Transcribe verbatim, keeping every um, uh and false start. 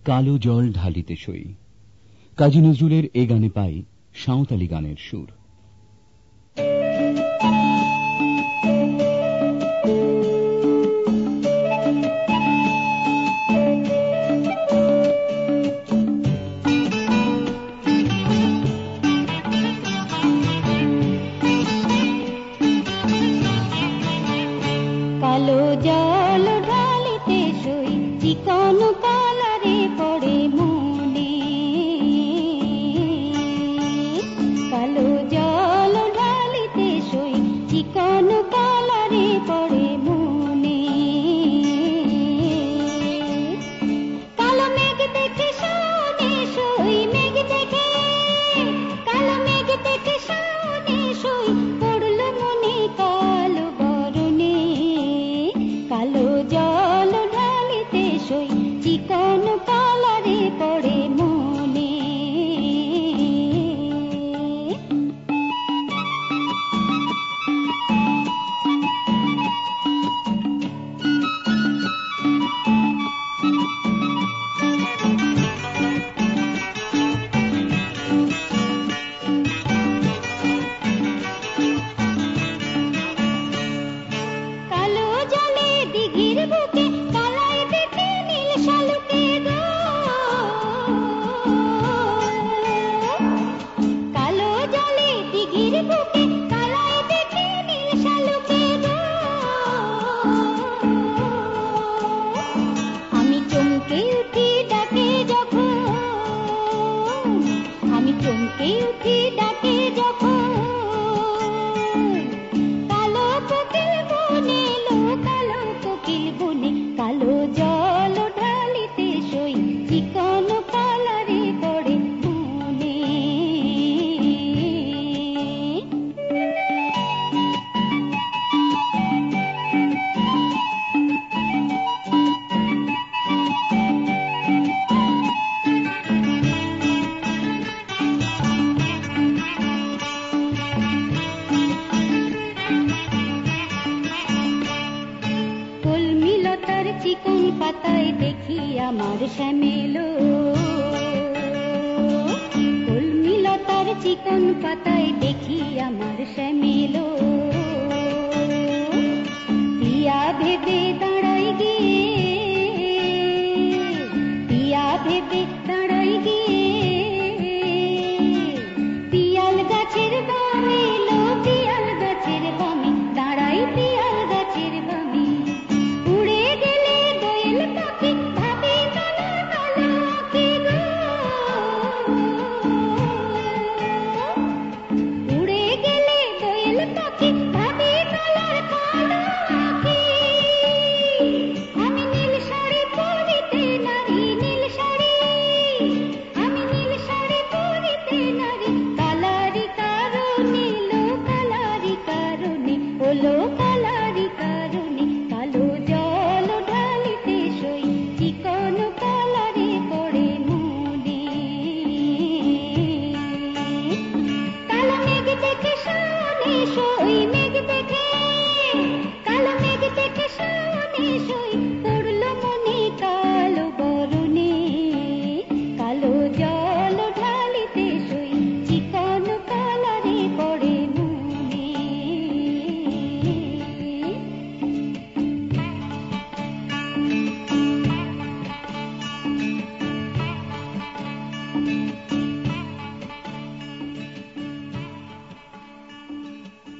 কালো জল ঢালিতে সই। কাজী নজরুলের এ গানে পাই সাঁওতালি গানের সুর। কালো জল ঢালিতে সই, চিকন কালারে পড়ে মনে। কালো জল ঢালিতে সই, চিকন কালারে পড়ে মনে। কালো মেঘ দেখে শোনে সই, মেঘ দেখে কালো মেঘ দেখে শোনে সই, পড়লো মনে কালো বরণে। কালো জল ঢালিতে সই, চিকন কালারে পড়ে মনে। কালো জলে দিঘির বুকে কালাই দেখে নীল শালুকে গো। কালো জলে দিঘির বুকে কালাই দেখে নীল শালুকে গো। আমি চমকে উঠি ডাকে যখন, আমি চমকে উঠি ডাকে যখন। কালো কোকিল বনে লো, কালো কোকিল বনে। কালো জল ঢালিতে সই, চিকন কালারে পড়ে মনে। কলমিলতার চিকন পাতায় দেখি আমার শ্যামেলো। কলমিলতার চিকন পাতায় দেখি আমার শ্যামেলো। পিয়া ভেবে দাঁড়াই গিয়ে, পিয়া ভেবে দাঁড়াই গিয়ে